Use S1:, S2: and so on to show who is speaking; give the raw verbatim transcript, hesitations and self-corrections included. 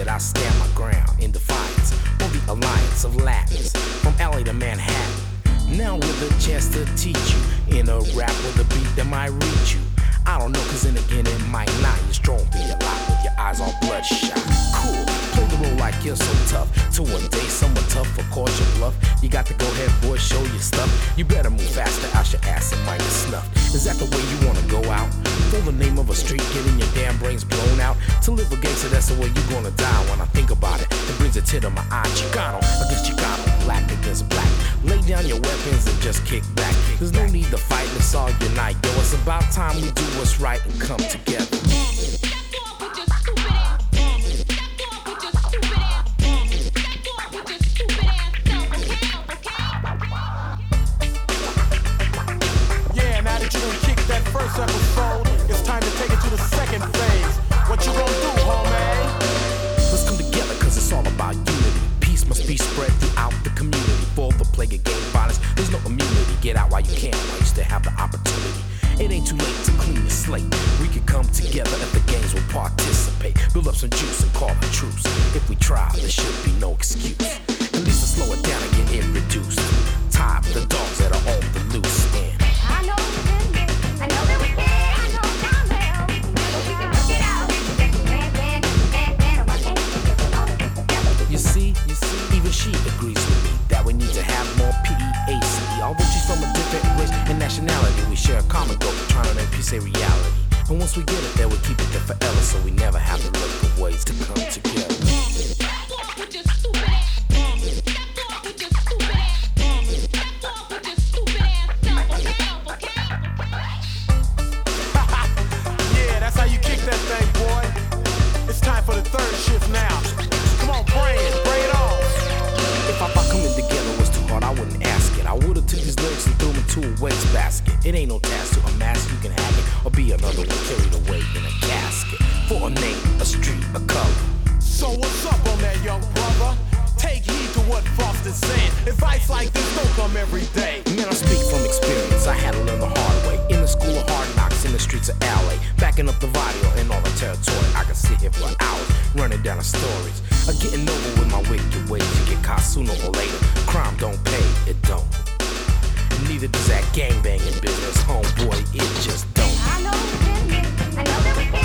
S1: that I stand my ground in defiance for the alliance of Latins from L A to Manhattan. Now with a chance to teach you in a rap with a beat that might reach you. I don't know, cause then again it might not. You're strong through your lot with your eyes all bloodshot. Cool, play the role like you're so tough. Till one day someone tough will call your bluff. You got to go ahead, boy, show your stuff. You better move faster, out your ass and might get snuffed. Is that the way you wanna go out? For the name of a street, getting your damn brains blown out. To live a gangster, that's the way you gonna die. When I think about it, it brings a tear to my eye. Chicano against Chicano, black against black. Lay down your weapons and just kick back. There's no need to fight, let's all unite. Yo, it's about time we do what's right and come together.
S2: Yeah, now that you done kicked that first episode, it's time to take it to the second phase. What you gonna do, homie?
S1: Let's come together, cause it's all about unity. Peace must be spread throughout the community. For the plague of gang violence, there's no immunity. Get out while you can, while you still have the opportunity. It ain't too late to clean the slate. We can come together if the gangs will participate. Build up some juice and call a truce. If we try, there should be no excuse. At least to slow it down and get it reduced. Tie up the dogs that are on the loose. And
S3: I know we can get, I know that we can, I know down there. We can work it out. Man, man, man, man, why can't we get along together?
S1: you see, you see, even she agrees with me that we need to have more P E A C E. Although she's from a different race and nationality, we share a common goal, trying to make peace a reality. And once we get it there, we keep it there forever, so we never have to look for ways to come together.
S2: Yeah, that's how you kick that thing, boy. It's time for the third shift now. Come on, pray it, pray it on.
S1: If I thought coming together was too hard, I wouldn't ask it. I would've took these lyrics and threw them into a wastebasket. It ain't no task to amass, you can hack it, or be another one carried away in a casket. For a name, a street, a color.
S2: So what's up on that, young brother? Take heed to what Frost is saying. Advice like this don't come every day.
S1: Man, I speak from experience, I had to learn the hard way. In the school of hard knocks, in the streets of L A. Backing up the video in all the territory. I can sit here for hours, running down the stories. Of getting over with my wicked ways. You get caught sooner or later. Crime don't pay, it don't. Neither does that gangbanging business, homeboy, it just don't.
S3: I know we can get, I know that we can.